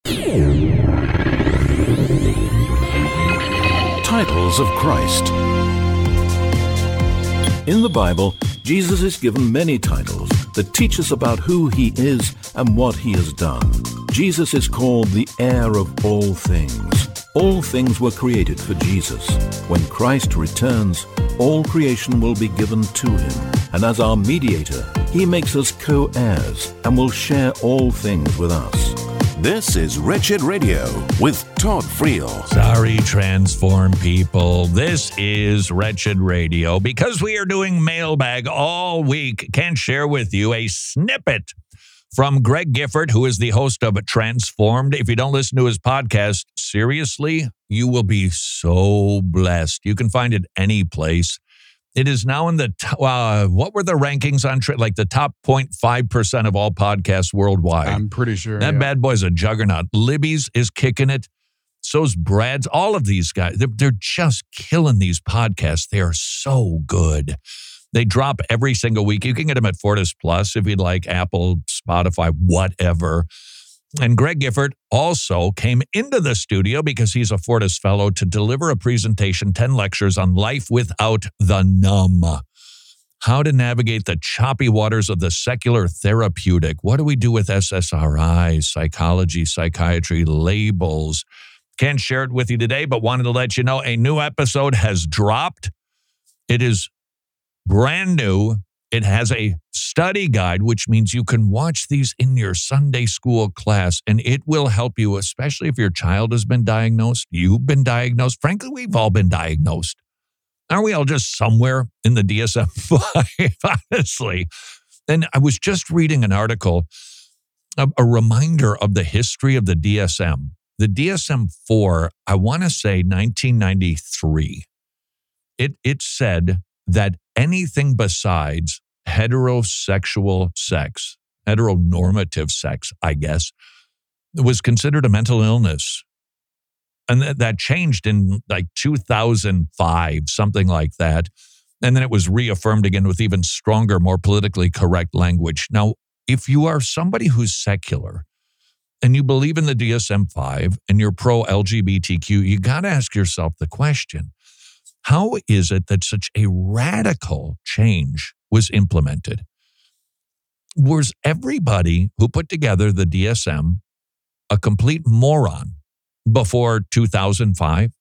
Titles of Christ. In the Bible, Jesus is given many titles that teach us about who he is and what he has done. Jesus is called the heir of all things. All things were created for Jesus. When Christ returns, all creation will be given to him. And as our mediator, he makes us co-heirs and will share all things with us. This is Wretched Radio with Todd Friel. Sorry, Transform people. This is Wretched Radio. Because we are doing mailbag all week, can't share with you a snippet from Greg Gifford, who is the host of Transformed. If you don't listen to his podcast, seriously, you will be so blessed. You can find it any place. It is now in the, what were the rankings on, like the top 0.5% of all podcasts worldwide? I'm pretty sure. That bad boy's a juggernaut. Libby's is kicking it. So's Brad's. All of these guys, they're just killing these podcasts. They are so good. They drop every single week. You can get them at Fortis Plus if you'd like, Apple, Spotify, whatever. And Greg Gifford also came into the studio because he's a Fortis Fellow to deliver a presentation, 10 lectures on life without the numb. How to navigate the choppy waters of the secular therapeutic. What do we do with SSRI, psychology, psychiatry, labels? Can't share it with you today, but wanted to let you know a new episode has dropped. It is brand new. It has a study guide, which means you can watch these in your Sunday school class, and it will help you, especially if your child has been diagnosed, you've been diagnosed. Frankly, we've all been diagnosed. Aren't we all just somewhere in the DSM-5, honestly? And I was just reading an article, a reminder of the history of the DSM. The DSM-4, I want to say 1993, it said that anything besides heterosexual sex, heteronormative sex, I guess, was considered a mental illness. And that changed in like 2005, something like that. And then it was reaffirmed again with even stronger, more politically correct language. Now, if you are somebody who's secular and you believe in the DSM-5 and you're pro-LGBTQ, you got to ask yourself the question, how is it that such a radical change was implemented? Was everybody who put together the DSM a complete moron before 2005?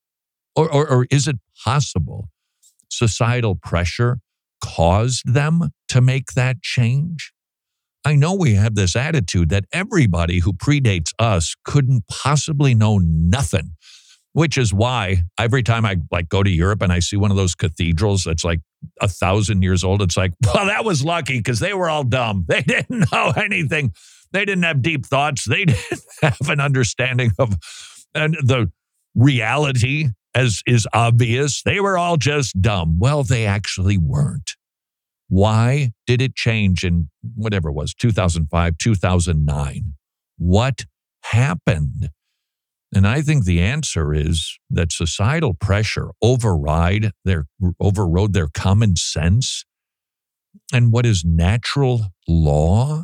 Or is it possible societal pressure caused them to make that change? I know we have this attitude that everybody who predates us couldn't possibly know nothing. Which is why every time I go to Europe and I see one of those cathedrals that's like 1,000 years old, it's like, well, that was lucky because they were all dumb. They didn't know anything. They didn't have deep thoughts. They didn't have an understanding of the reality as is obvious. They were all just dumb. Well, they actually weren't. Why did it change in whatever it was, 2005, 2009? What happened? And I think the answer is that societal pressure overrode their common sense. And what is natural law?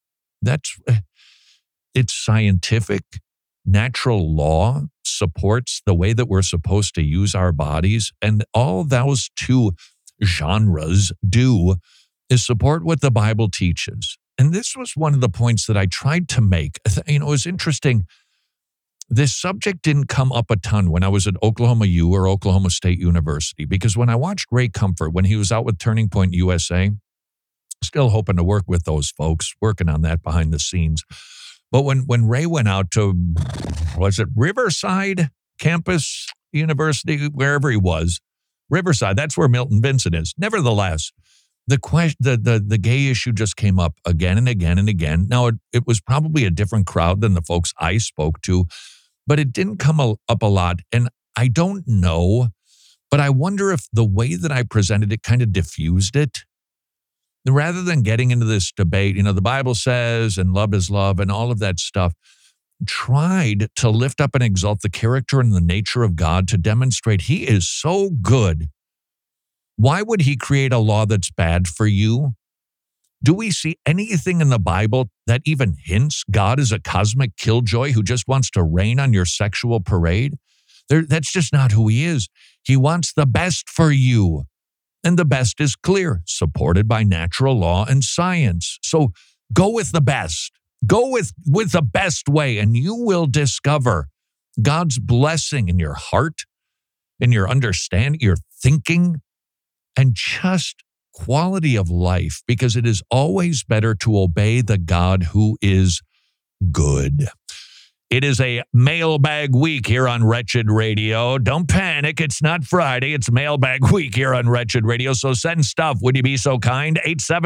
It's scientific. Natural law supports the way that we're supposed to use our bodies. And all those two genres do is support what the Bible teaches. And this was one of the points that I tried to make. It was interesting. This subject didn't come up a ton when I was at Oklahoma U or Oklahoma State University, because when I watched Ray Comfort, when he was out with Turning Point USA, still hoping to work with those folks, working on that behind the scenes. But when Ray went out to, was it Riverside Campus University, wherever he was, Riverside, that's where Milton Vincent is. Nevertheless, the gay issue just came up again and again and again. Now, it was probably a different crowd than the folks I spoke to, but it didn't come up a lot. And I don't know, but I wonder if the way that I presented it kind of diffused it. Rather than getting into this debate, the Bible says, and love is love, and all of that stuff, tried to lift up and exalt the character and the nature of God to demonstrate he is so good. Why would he create a law that's bad for you? Do we see anything in the Bible that even hints God is a cosmic killjoy who just wants to rain on your sexual parade? That's just not who he is. He wants the best for you. And the best is clear, supported by natural law and science. So go with the best. Go with the best way, and you will discover God's blessing in your heart, in your understanding, your thinking, and just quality of life, because it is always better to obey the God who is good. It is a mailbag week here on Wretched Radio. Don't panic. It's not Friday. It's mailbag week here on Wretched Radio. So send stuff. Would you be so kind?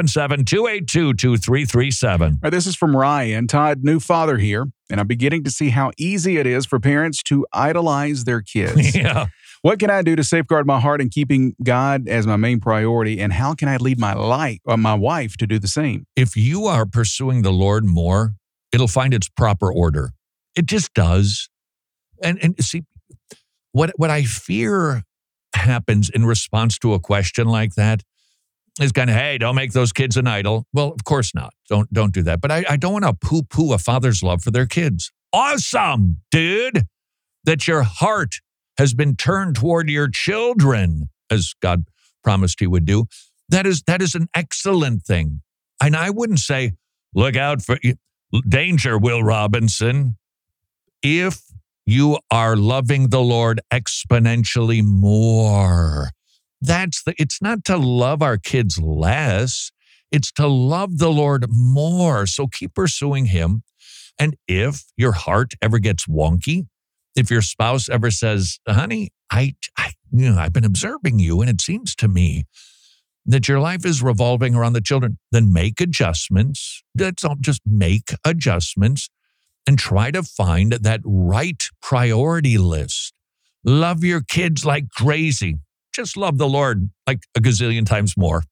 877-282-2337. This is from Ryan. Todd, new father here, and I'm beginning to see how easy it is for parents to idolize their kids. Yeah. What can I do to safeguard my heart in keeping God as my main priority, and how can I lead my wife to do the same? If you are pursuing the Lord more, it'll find its proper order. It just does. And see, what I fear happens in response to a question like that is kind of, hey, don't make those kids an idol. Well, of course not. Don't do that. But I don't want to poo-poo a father's love for their kids. Awesome, dude, that your heart has been turned toward your children, as God promised he would do. That is an excellent thing. And I wouldn't say, look out for danger, Will Robinson. If you are loving the Lord exponentially more, it's not to love our kids less, it's to love the Lord more. So keep pursuing him. And if your heart ever gets wonky, if your spouse ever says, honey, I've been observing you, and it seems to me that your life is revolving around the children, then make adjustments. That's all, just make adjustments. And try to find that right priority list. Love your kids like crazy. Just love the Lord like a gazillion times more.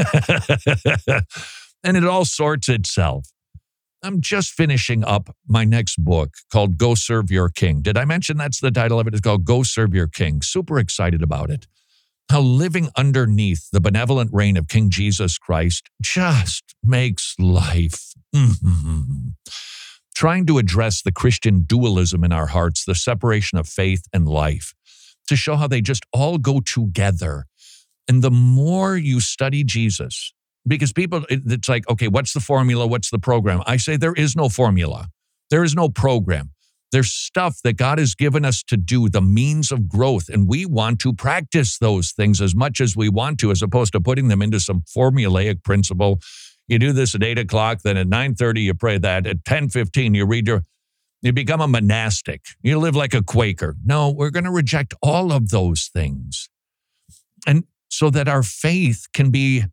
And it all sorts itself. I'm just finishing up my next book called Go Serve Your King. Did I mention that's the title of it? It's called Go Serve Your King. Super excited about it. How living underneath the benevolent reign of King Jesus Christ just makes life. Trying to address the Christian dualism in our hearts, the separation of faith and life, to show how they just all go together. And the more you study Jesus, because people, it's like, okay, what's the formula? What's the program? I say there is no formula. There is no program. There's stuff that God has given us to do, the means of growth, and we want to practice those things as much as we want to, as opposed to putting them into some formulaic principle. You do this at 8 o'clock, then at 9:30 you pray that. At 10:15 you become a monastic. You live like a Quaker. No, we're going to reject all of those things. And so that our faith can be,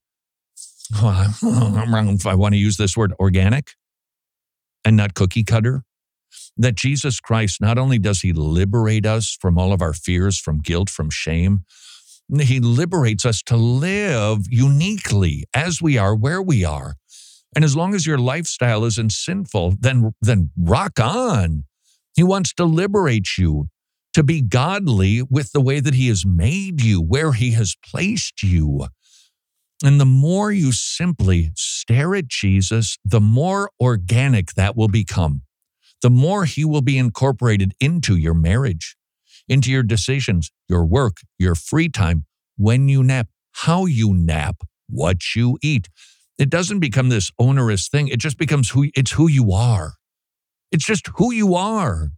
if I want to use this word, organic and not cookie cutter. That Jesus Christ, not only does he liberate us from all of our fears, from guilt, from shame, he liberates us to live uniquely as we are, where we are. And as long as your lifestyle isn't sinful, then rock on. He wants to liberate you to be godly with the way that he has made you, where he has placed you. And the more you simply stare at Jesus, the more organic that will become. The more he will be incorporated into your marriage, into your decisions, your work, your free time, when you nap, how you nap, what you eat. It doesn't become this onerous thing. It just becomes who you are. It's just who you are.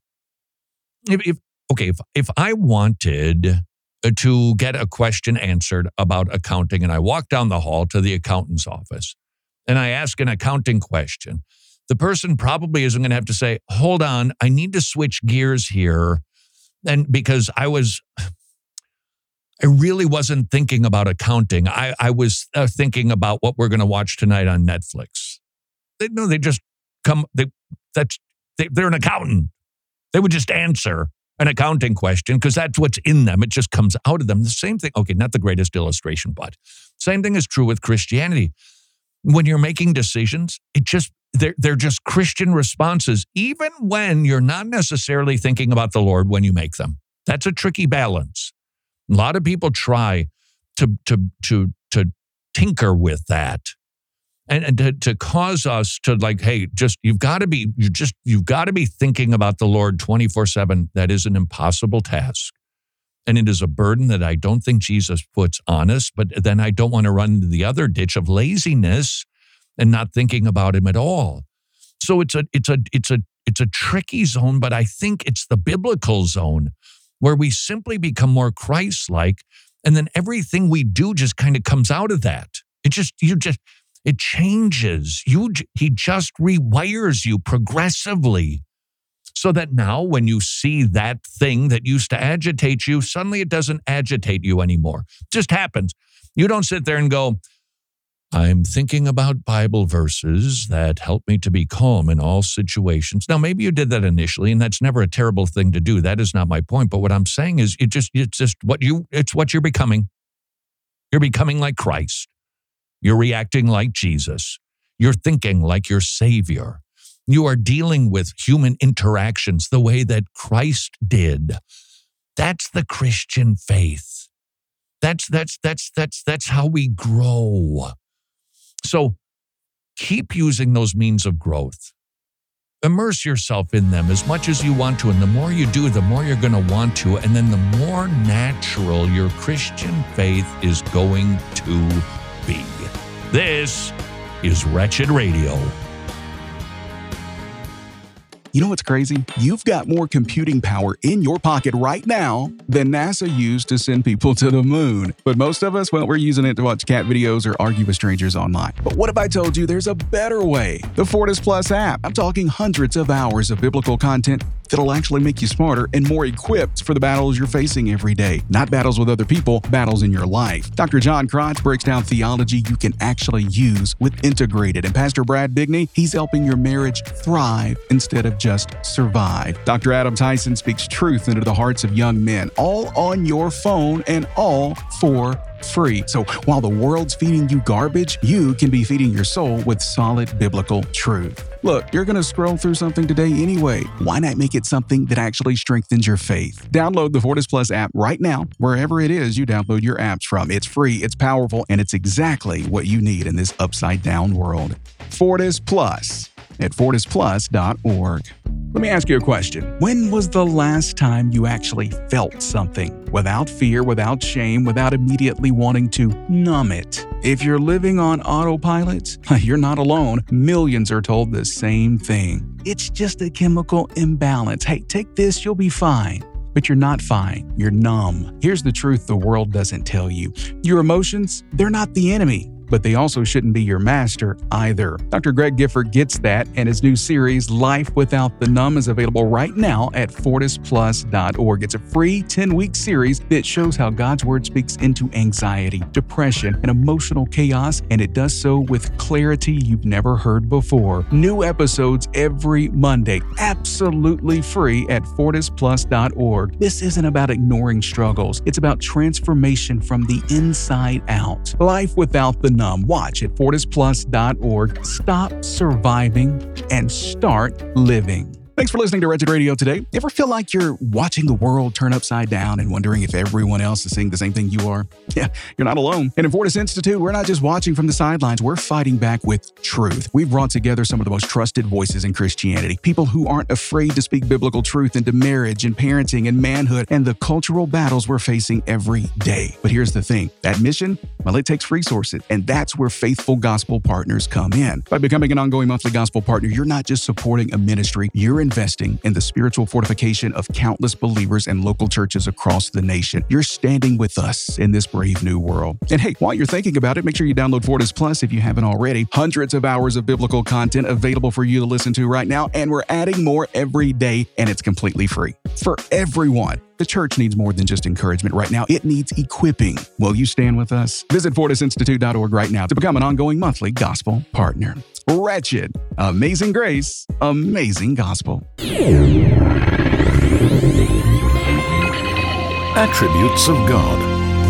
If I wanted to get a question answered about accounting and I walk down the hall to the accountant's office and I ask an accounting question, the person probably isn't going to have to say, hold on, I need to switch gears here. And because I really wasn't thinking about accounting. I was thinking about what we're going to watch tonight on Netflix. They just come, they're an accountant. They would just answer an accounting question because that's what's in them. It just comes out of them. The same thing, okay, not the greatest illustration, but same thing is true with Christianity. When you're making decisions, they're just Christian responses, even when you're not necessarily thinking about the Lord when you make them. That's a tricky balance. A lot of people try to tinker with that. And to cause us to like, hey, you've got to be thinking about the Lord 24/7. That is an impossible task. And it is a burden that I don't think Jesus puts on us, but then I don't want to run into the other ditch of laziness and not thinking about him at all. So it's a tricky zone, but I think it's the biblical zone where we simply become more Christ-like, and then everything we do just kind of comes out of that. It changes. He just rewires you progressively. So that now when you see that thing that used to agitate you, suddenly it doesn't agitate you anymore. It just happens. You don't sit there and go, I'm thinking about Bible verses that help me to be calm in all situations. Now, maybe you did that initially, and that's never a terrible thing to do. That is not my point. But what I'm saying is it's what you're becoming. You're becoming like Christ. You're reacting like Jesus. You're thinking like your Savior. You are dealing with human interactions the way that Christ did. That's the Christian faith. That's how we grow. So keep using those means of growth. Immerse yourself in them as much as you want to. And the more you do, the more you're going to want to. And then the more natural your Christian faith is going to be. This is Wretched Radio. You know what's crazy? You've got more computing power in your pocket right now than NASA used to send people to the moon. But most of us, well, we're using it to watch cat videos or argue with strangers online. But what if I told you there's a better way? The Fortis Plus app. I'm talking hundreds of hours of biblical content that'll actually make you smarter and more equipped for the battles you're facing every day. Not battles with other people, battles in your life. Dr. John Crotch breaks down theology you can actually use with Integrated. And Pastor Brad Bigney, he's helping your marriage thrive instead of just survive. Dr. Adam Tyson speaks truth into the hearts of young men, all on your phone and all for free. So while the world's feeding you garbage, you can be feeding your soul with solid biblical truth. Look, you're going to scroll through something today anyway. Why not make it something that actually strengthens your faith? Download the Fortis Plus app right now, wherever it is you download your apps from. It's free, it's powerful, and it's exactly what you need in this upside-down world. Fortis Plus at fortisplus.org. Let me ask you a question. When was the last time you actually felt something? Without fear, without shame, without immediately wanting to numb it. If you're living on autopilot, you're not alone. Millions are told the same thing. It's just a chemical imbalance. Hey, take this, you'll be fine. But you're not fine. You're numb. Here's the truth the world doesn't tell you. Your emotions, they're not the enemy. But they also shouldn't be your master either. Dr. Greg Gifford gets that, and his new series, Life Without the Numb, is available right now at fortisplus.org. It's a free 10-week series that shows how God's Word speaks into anxiety, depression, and emotional chaos, and it does so with clarity you've never heard before. New episodes every Monday, absolutely free at fortisplus.org. This isn't about ignoring struggles. It's about transformation from the inside out. Life Without the Numb. Watch at fortisplus.org. Stop surviving and start living. Thanks for listening to Wretched Radio today. Ever feel like you're watching the world turn upside down and wondering if everyone else is seeing the same thing you are? Yeah, you're not alone. And in Fortis Institute, we're not just watching from the sidelines, we're fighting back with truth. We've brought together some of the most trusted voices in Christianity, people who aren't afraid to speak biblical truth into marriage and parenting and manhood and the cultural battles we're facing every day. But here's the thing, that mission, well, it takes resources, and that's where faithful gospel partners come in. By becoming an ongoing monthly gospel partner, you're not just supporting a ministry, you're investing in the spiritual fortification of countless believers and local churches across the nation. You're standing with us in this brave new world. And hey, while you're thinking about it, make sure you download Fortis Plus if you haven't already. Hundreds of hours of biblical content available for you to listen to right now, and we're adding more every day, and it's completely free. For everyone. The church needs more than just encouragement right now. It needs equipping. Will you stand with us? Visit fortisinstitute.org right now to become an ongoing monthly gospel partner. Wretched, amazing grace, amazing gospel. Attributes of God.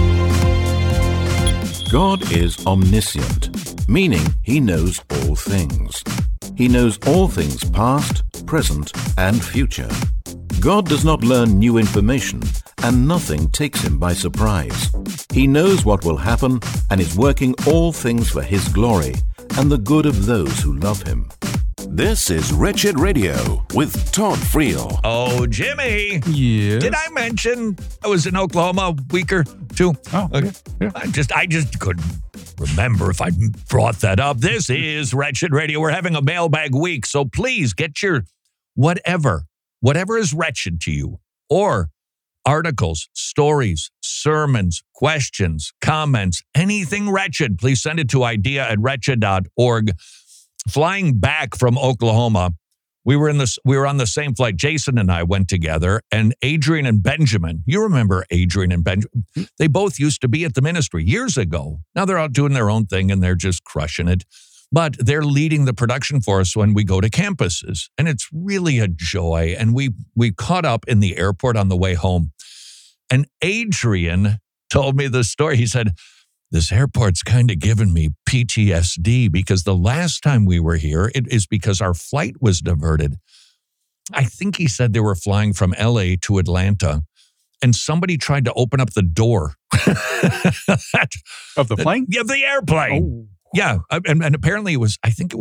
God is omniscient, meaning He knows all things. He knows all things past, present, and future. God does not learn new information, and nothing takes Him by surprise. He knows what will happen and is working all things for His glory and the good of those who love him. This is Wretched Radio with Todd Friel. Oh, Jimmy. Yes. Did I mention I was in Oklahoma a week or two? Oh, okay. Yeah. I just couldn't remember if I brought that up. This is Wretched Radio. We're having a mailbag week, so please get your whatever is wretched to you, or articles, stories, sermons, questions, comments, anything wretched. Please send it to idea@wretched.org. Flying back from Oklahoma, we were on the same flight. Jason and I went together, and Adrian and Benjamin. You remember Adrian and Benjamin? They both used to be at the ministry years ago. Now they're out doing their own thing, and they're just crushing it. But they're leading the production for us when we go to campuses, and it's really a joy. And we caught up in the airport on the way home, and Adrian told me the story. He said, this airport's kind of given me PTSD because the last time we were here, it is because our flight was diverted. I think he said they were flying from LA to Atlanta, and somebody tried to open up the door. Of the plane? Yeah, the airplane. Oh. Yeah, and apparently I think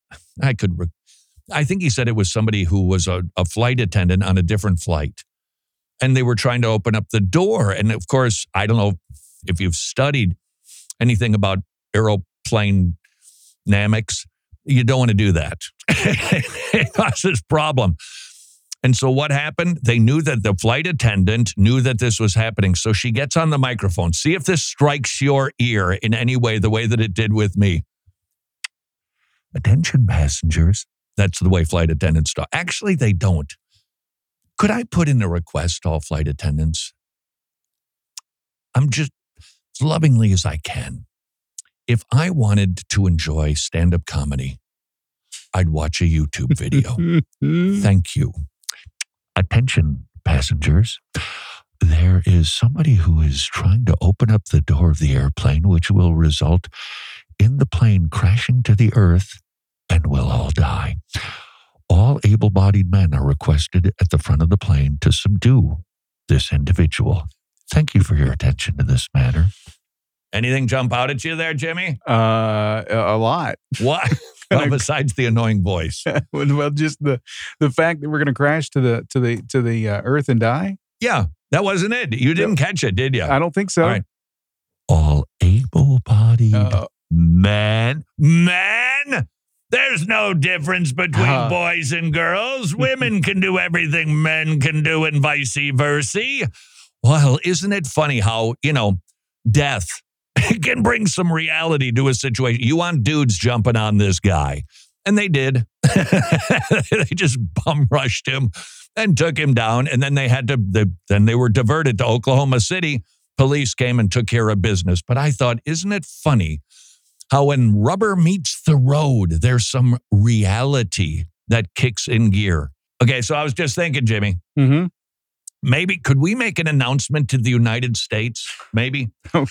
he said it was somebody who was a flight attendant on a different flight. And they were trying to open up the door. And of course, I don't know if you've studied anything about aeroplane dynamics. You don't want to do that. It causes problem. And so what happened? They knew that the flight attendant knew that this was happening. So she gets on the microphone. See if this strikes your ear in any way, the way that it did with me. Attention passengers. That's the way flight attendants talk. Actually, they don't. Could I put in a request to all flight attendants? I'm just as lovingly as I can. If I wanted to enjoy stand-up comedy, I'd watch a YouTube video. Thank you. Attention, passengers. There is somebody who is trying to open up the door of the airplane, which will result in the plane crashing to the earth, and we'll all die. All able-bodied men are requested at the front of the plane to subdue this individual. Thank you for your attention to this matter. Anything jump out at you there, Jimmy? A lot. What? Well, besides the annoying voice. Well, just the fact that we're going to crash to the earth and die. Yeah, that wasn't it. You didn't catch it, did you? I don't think so. All right. All able-bodied men. There's no difference between boys and girls. Women can do everything men can do, and vice versa. Well, isn't it funny how, death can bring some reality to a situation. You want dudes jumping on this guy. And they did. They just bum rushed him and took him down. And then then they were diverted to Oklahoma City. Police came and took care of business. But I thought, isn't it funny how when rubber meets the road, there's some reality that kicks in gear. Okay, so I was just thinking, Jimmy. Mm-hmm. Maybe, could we make an announcement to the United States? Maybe?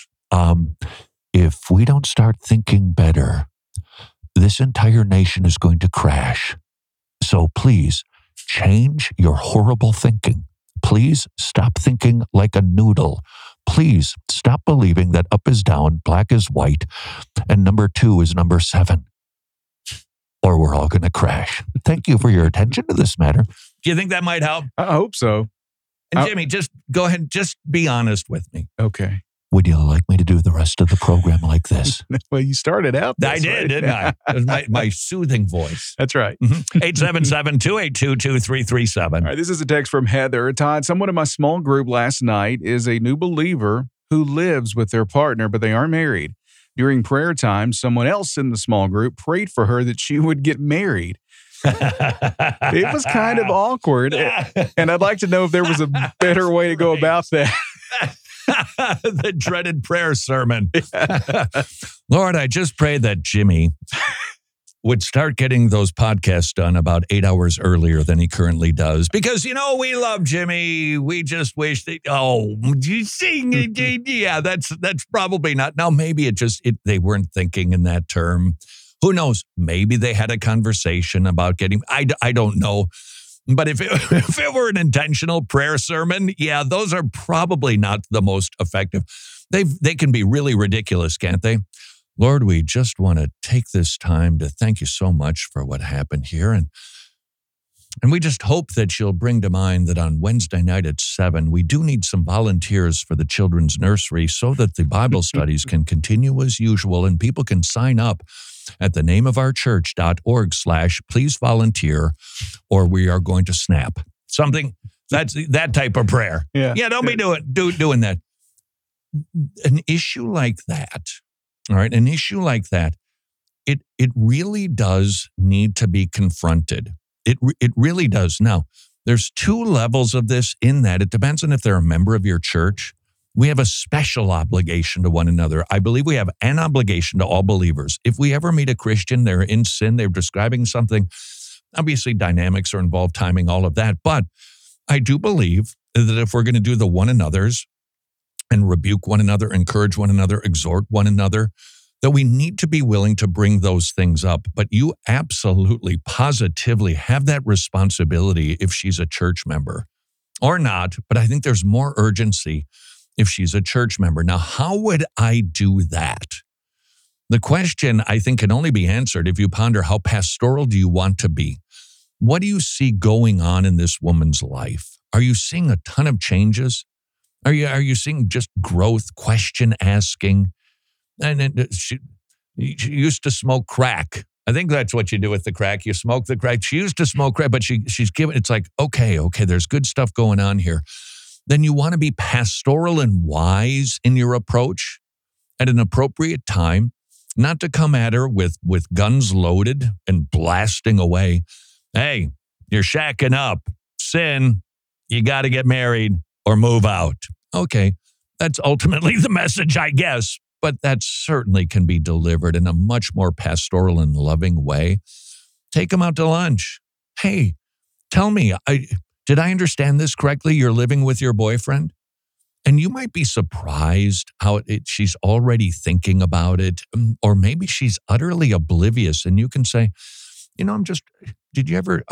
If we don't start thinking better, this entire nation is going to crash. So please, change your horrible thinking. Please stop thinking like a noodle. Please stop believing that up is down, black is white, and number 2 is number 7. Or we're all going to crash. Thank you for your attention to this matter. Do you think that might help? I hope so. And Jimmy, just go ahead, just be honest with me. Okay. Would you like me to do the rest of the program like this? Well, you started out this I did, way. didn't I? It was my soothing voice. That's right. 877-282-2337. All right, this is a text from Heather. Todd, someone in my small group last night is a new believer who lives with their partner, but they aren't married. During prayer time, someone else in the small group prayed for her that she would get married. It was kind of awkward, and I'd like to know if there was a better way to go about that. The dreaded prayer sermon. Lord, I just pray that Jimmy would start getting those podcasts done about 8 hours earlier than he currently does. Because, we love Jimmy. We just wish that, do you sing it? Yeah, that's probably not. Now, maybe they weren't thinking in that term. Who knows? Maybe they had a conversation about getting, I don't know. But if it were an intentional prayer sermon, yeah, those are probably not the most effective. They can be really ridiculous, can't they? Lord, we just want to take this time to thank you so much for what happened here. And we just hope that you'll bring to mind that on Wednesday night at 7, we do need some volunteers for the children's nursery so that the Bible studies can continue as usual and people can sign up at thenameofourchurch.org/please volunteer, or we are going to snap. Something, that's that type of prayer. Yeah, don't be doing that. An issue like that, all right, it really does need to be confronted. It really does. Now, there's 2 levels of this in that. It depends on if they're a member of your church. We have a special obligation to one another. I believe we have an obligation to all believers. If we ever meet a Christian, they're in sin, they're describing something, obviously dynamics are involved, timing, all of that. But I do believe that if we're going to do the one another's and rebuke one another, encourage one another, exhort one another, that we need to be willing to bring those things up. But you absolutely, positively have that responsibility if she's a church member or not. But I think there's more urgency if she's a church member. Now, how would I do that? The question, I think, can only be answered if you ponder how pastoral do you want to be? What do you see going on in this woman's life? Are you seeing a ton of changes? Are you seeing just growth, question asking? And she used to smoke crack. I think that's what you do with the crack. You smoke the crack. She used to smoke crack, but she's given, it's like, okay, there's good stuff going on here. Then you want to be pastoral and wise in your approach at an appropriate time, not to come at her with guns loaded and blasting away. Hey, you're shacking up. Sin. You got to get married or move out. Okay, that's ultimately the message, I guess. But that certainly can be delivered in a much more pastoral and loving way. Take them out to lunch. Hey, tell me, did I understand this correctly? You're living with your boyfriend? And you might be surprised how she's already thinking about it. Or maybe she's utterly oblivious. And you can say, did you ever,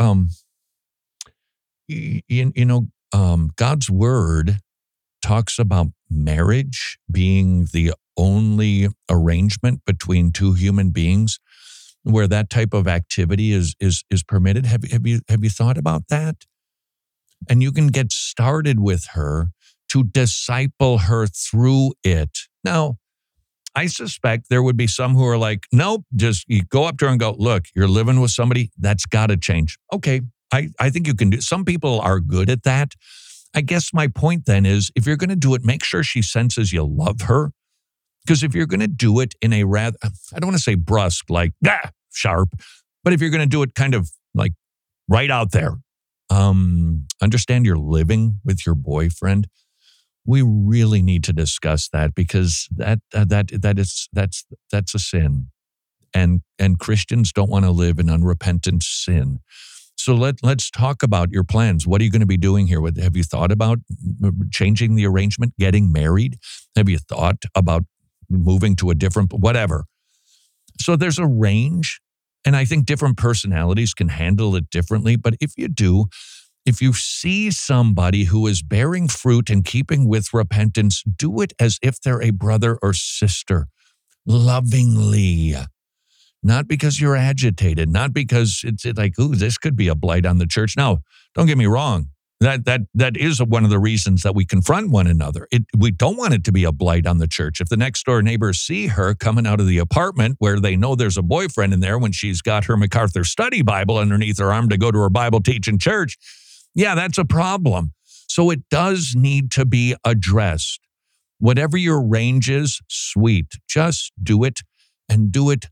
God's word talks about marriage being the only arrangement between 2 human beings where that type of activity is permitted. Have you thought about that? And you can get started with her to disciple her through it. Now, I suspect there would be some who are like, nope, just you go up to her and go, look, you're living with somebody, that's got to change. Okay, I think you can do. Some people are good at that. I guess my point then is, if you're going to do it, make sure she senses you love her. Because if you're going to do it in a rather, I don't want to say brusque, like sharp, but if you're going to do it kind of like right out there, understand you're living with your boyfriend. We really need to discuss that, because that's a sin, and Christians don't want to live in unrepentant sin. So let's talk about your plans. What are you going to be doing here? Have you thought about changing the arrangement, getting married? Have you thought about moving to a different, whatever? So there's a range, and I think different personalities can handle it differently. But if you see somebody who is bearing fruit in keeping with repentance, do it as if they're a brother or sister, lovingly. Not because you're agitated, not because it's like, ooh, this could be a blight on the church. No, don't get me wrong. That is one of the reasons that we confront one another. We don't want it to be a blight on the church. If the next door neighbors see her coming out of the apartment where they know there's a boyfriend in there when she's got her MacArthur Study Bible underneath her arm to go to her Bible teaching church, yeah, that's a problem. So it does need to be addressed. Whatever your range is, sweet. Just do it, and do it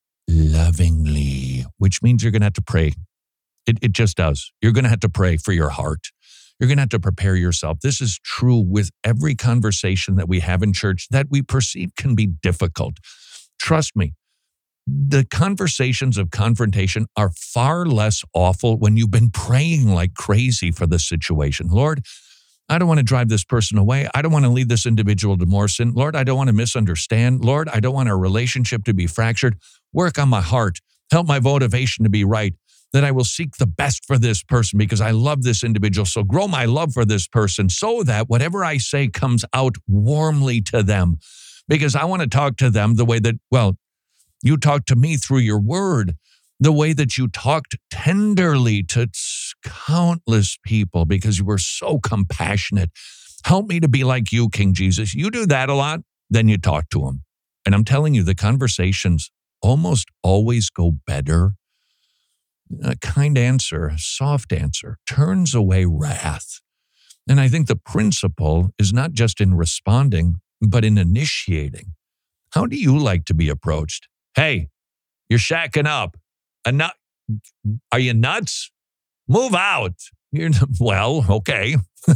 lovingly, which means you're going to have to pray. It just does. You're going to have to pray for your heart. You're going to have to prepare yourself. This is true with every conversation that we have in church that we perceive can be difficult. Trust me, the conversations of confrontation are far less awful when you've been praying like crazy for the situation. Lord, I don't want to drive this person away. I don't want to lead this individual to more sin. Lord, I don't want to misunderstand. Lord, I don't want our relationship to be fractured. Work on my heart. Help my motivation to be right, that I will seek the best for this person because I love this individual. So grow my love for this person so that whatever I say comes out warmly to them because I want to talk to them the way that, well, you talk to me through your word, the way that you talked tenderly to countless people because you were so compassionate. Help me to be like you, King Jesus. You do that a lot, then you talk to them. And I'm telling you, the conversations almost always go better. A kind answer, a soft answer, turns away wrath. And I think the principle is not just in responding, but in initiating. How do you like to be approached? Hey, you're shacking up. Are you nuts? Move out. Well, okay.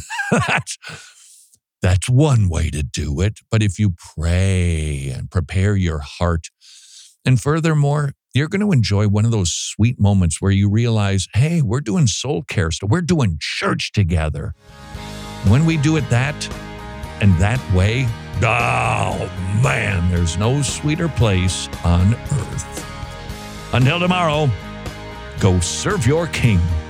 That's one way to do it. But if you pray and prepare your heart, and furthermore, you're going to enjoy one of those sweet moments where you realize, hey, we're doing soul care stuff. We're doing church together. When we do it that way, oh man, there's no sweeter place on earth. Until tomorrow, go serve your King.